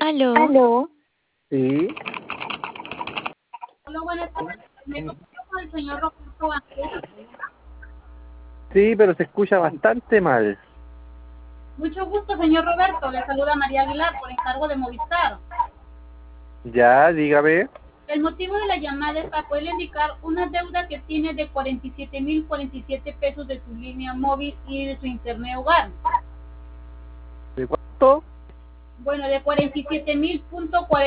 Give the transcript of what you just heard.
Aló. ¿Aló? Sí. Hola, buenas tardes. Me comunico con el señor Roberto Vázquez. Sí, pero se escucha bastante mal. Mucho gusto, señor Roberto. Le saluda María Aguilar por encargo de Movistar. Ya, dígame. El motivo de la llamada es para poderle indicar una deuda que tiene de 47,047 pesos de su línea móvil y de su internet hogar. ¿De cuánto? Bueno, de 47,000.40.